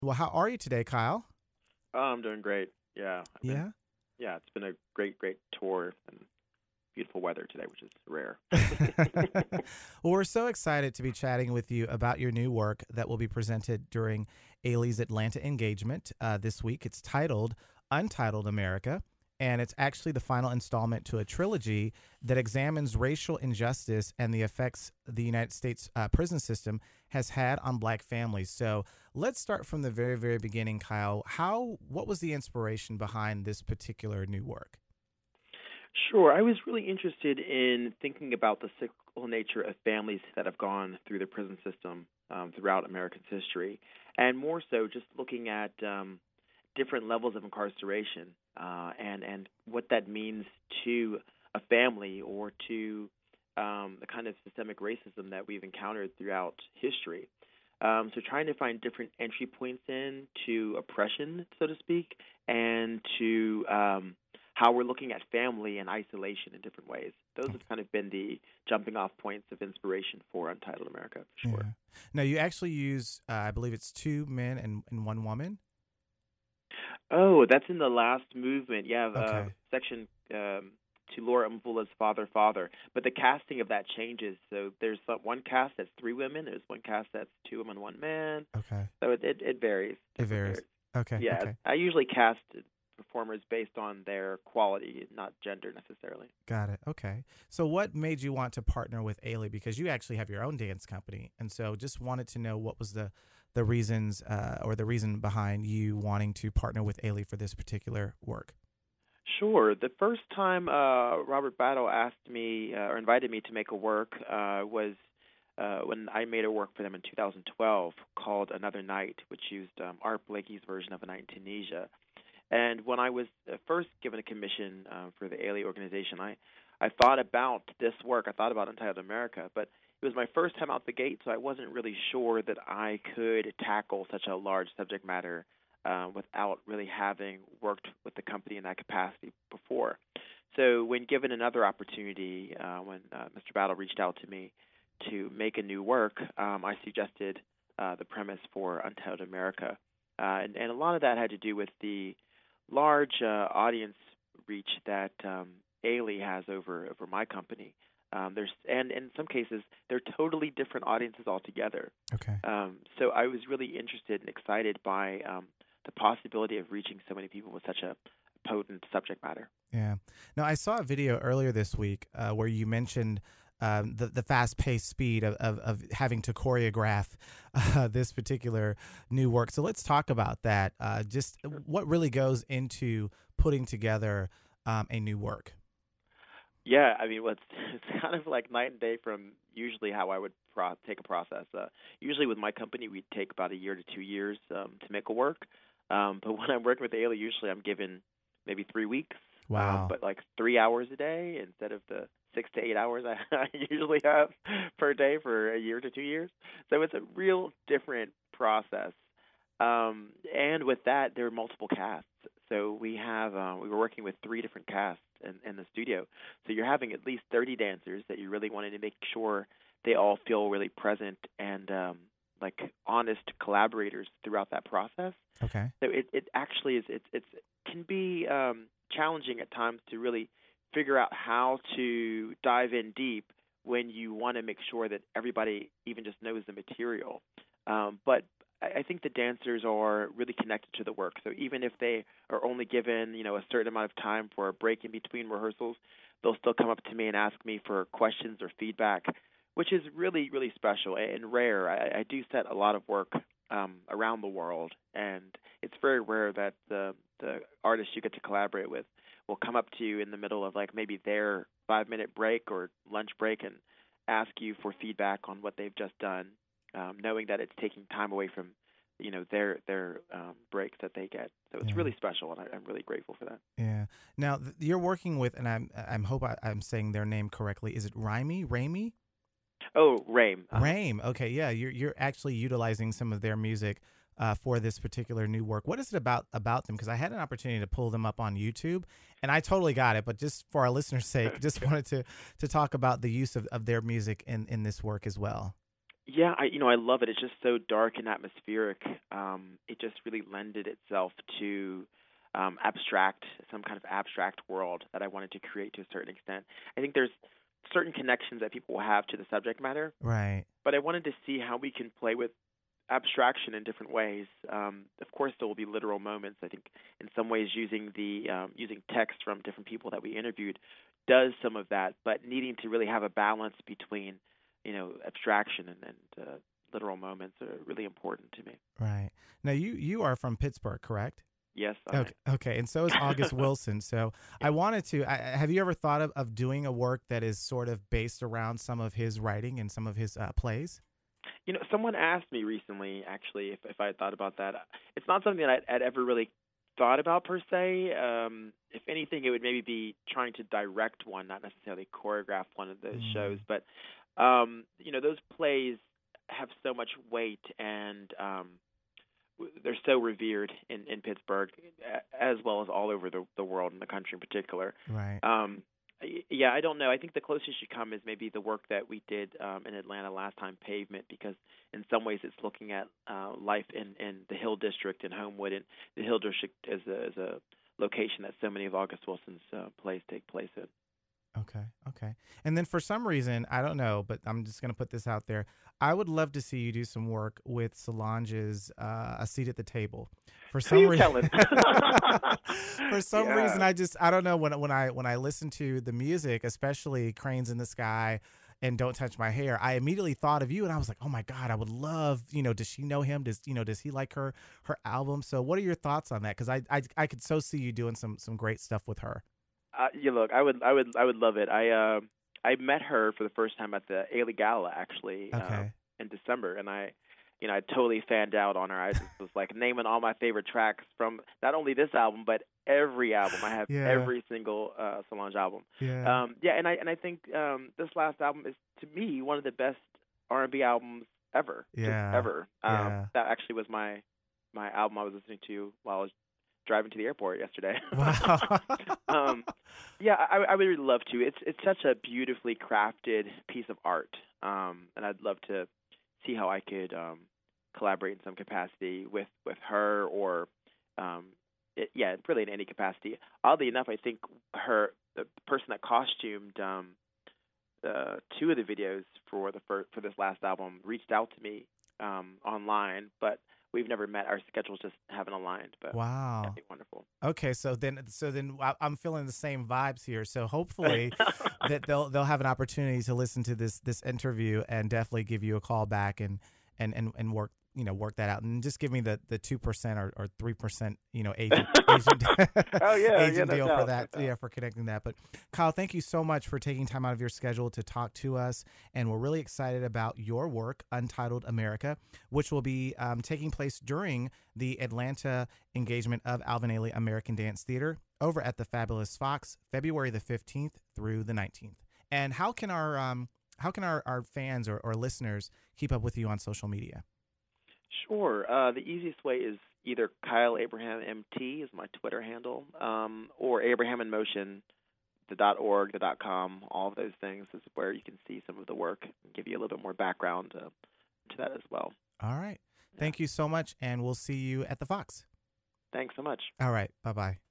Well, how are you today, Kyle? Oh, I'm doing great. Yeah, Yeah. yeah, it's been a great tour and beautiful weather today, which is rare. Well, we're so excited to be chatting with you about your new work that will be presented during Ailey's Atlanta engagement this week. It's titled Untitled America, and it's actually the final installment to a trilogy that examines racial injustice and the effects the United States prison system has had on black families. So let's start from the very beginning, Kyle. What was the inspiration behind this particular new work? Sure, I was really interested in thinking about the cyclical nature of families that have gone through the prison system throughout American history, and more so just looking at different levels of incarceration and what that means to a family or to the kind of systemic racism that we've encountered throughout history. So trying to find different entry points into oppression, so to speak, and to how we're looking at family and isolation in different ways. Those have kind of been the jumping off points of inspiration for Untitled America, for Yeah. sure. Now you actually use, I believe it's two men and one woman. Oh, that's in the last movement. Yeah, Okay. section to Laura Mvula's father. But the casting of that changes. So there's one cast that's three women. There's one cast that's two women, one man. Okay. So it varies. It Definitely varies. varies. Okay. Yeah, Okay. I usually cast performers based on their quality, not gender necessarily. Got it. Okay. So what made you want to partner with Ailey? Because you actually have your own dance company, and so just wanted to know what was the reasons or the reason behind you wanting to partner with Ailey for this particular work. Sure. The first time Robert Battle asked me or invited me to make a work was when I made a work for them in 2012 called Another Night, which used Art Blakey's version of A Night in Tunisia. And when I was first given a commission for the Ailey organization, I thought about this work. I thought about Untitled America, but it was my first time out the gate, so I wasn't really sure that I could tackle such a large subject matter without really having worked with the company in that capacity before. So when given another opportunity, when Mr. Battle reached out to me to make a new work, I suggested the premise for Untitled America. And a lot of that had to do with the large audience reach that Ailey has over my company. There's and in some cases they're totally different audiences altogether. Okay. So I was really interested and excited by the possibility of reaching so many people with such a potent subject matter. Yeah. Now I saw a video earlier this week where you mentioned the fast paced speed of having to choreograph this particular new work. So let's talk about that. Just what really goes into putting together a new work. Yeah, I mean, it's kind of like night and day from usually how I would take a process. Usually with my company, we take about a year to 2 years to make a work. But when I'm working with Ayla, usually I'm given maybe 3 weeks, Wow. but like 3 hours a day instead of the 6 to 8 hours I usually have per day for a year to 2 years. So it's a real different process. And with that, there are multiple casts. So we were working with three different casts in the studio. So you're having at least 30 dancers that you really wanted to make sure they all feel really present and like honest collaborators throughout that process. Okay. So it actually is it's can be challenging at times to really figure out how to dive in deep when you want to make sure that everybody even just knows the material. But I think the dancers are really connected to the work. So even if they are only given, a certain amount of time for a break in between rehearsals, they'll still come up to me and ask me for questions or feedback, which is really, really special and rare. I do set a lot of work around the world, and it's very rare that the artists you get to collaborate with will come up to you in the middle of like maybe their 5 minute break or lunch break and ask you for feedback on what they've just done, knowing that it's taking time away from their breaks that they get. So it's Yeah. really special, and I'm really grateful for that. Yeah. Now you're working with, and I'm hope I'm saying their name correctly. Is it Raimi? Raimi? Oh, Rame. Rame. Okay. Yeah. You're actually utilizing some of their music for this particular new work. What is it about them? Because I had an opportunity to pull them up on YouTube, and I totally got it. But just for our listeners' sake, just Okay. wanted to talk about the use of their music in this work as well. Yeah, I love it. It's just so dark and atmospheric. It just really lended itself to abstract, some kind of abstract world that I wanted to create to a certain extent. I think there's certain connections that people will have to the subject matter, Right. but I wanted to see how we can play with abstraction in different ways. Of course, there will be literal moments. I think in some ways using text from different people that we interviewed does some of that, but needing to really have a balance between abstraction and literal moments are really important to me. Right. Now you are from Pittsburgh, correct? Yes, I. Okay. Okay. And so is August Wilson. So I Yes. wanted to. Have you ever thought of doing a work that is sort of based around some of his writing and some of his plays? Someone asked me recently, actually, if I had thought about that. It's not something that I'd ever really thought about per se. If anything, it would maybe be trying to direct one, not necessarily choreograph one of those shows. Mm, But those plays have so much weight, and they're so revered in Pittsburgh, as well as all over the world and the country in particular. right. Yeah, I don't know. I think the closest you come is maybe the work that we did in Atlanta last time, Pavement, because in some ways it's looking at life in the Hill District and Homewood, and the Hill District is a location that so many of August Wilson's plays take place in. Okay. Okay. And then for some reason, I don't know, but I'm just going to put this out there. I would love to see you do some work with Solange's A Seat at the Table. For Who some you reason, telling? for some reason, Yeah. I don't know when I listen to the music, especially Cranes in the Sky and Don't Touch My Hair, I immediately thought of you and I was like, oh my God, I would love, does she know him? Does he like her album? So what are your thoughts on that? Because I could so see you doing some great stuff with her. You look, I would love it. I met her for the first time at the Ailey Gala actually Okay. in December, and I totally fanned out on her. I just was like naming all my favorite tracks from not only this album but every album. I have Yeah. every single Solange album. Yeah. Yeah, and I think this last album is to me one of the best R&B albums ever, just Yeah. ever. Yeah. That actually was my album I was listening to while I was driving to the airport yesterday. Wow. um, yeah, I would really love to. It's such a beautifully crafted piece of art, and I'd love to see how I could collaborate in some capacity with her or yeah, really in any capacity. Oddly enough, I think the person that costumed two of the videos for for this last album reached out to me online, but we've never met. Our schedules just haven't aligned, but that'd Wow. be wonderful. Okay, so then I'm feeling the same vibes here. So hopefully that they'll have an opportunity to listen to this interview and definitely give you a call back and work that out and just give me the 2% or 3% agent Oh yeah, yeah, agent no deal for doubt, no that, doubt. for connecting that. But Kyle, thank you so much for taking time out of your schedule to talk to us, and we're really excited about your work, Untitled America, which will be taking place during the Atlanta engagement of Alvin Ailey American Dance Theater over at the Fabulous Fox, February the 15th through the 19th. And how can our fans or listeners keep up with you on social media? Sure. The easiest way is either Kyle Abraham MT is my Twitter handle, or Abraham in Motion, the .org, the .com, all of those things is where you can see some of the work and give you a little bit more background to that as well. All right. Yeah. Thank you so much, and we'll see you at the Fox. Thanks so much. All right. Bye bye.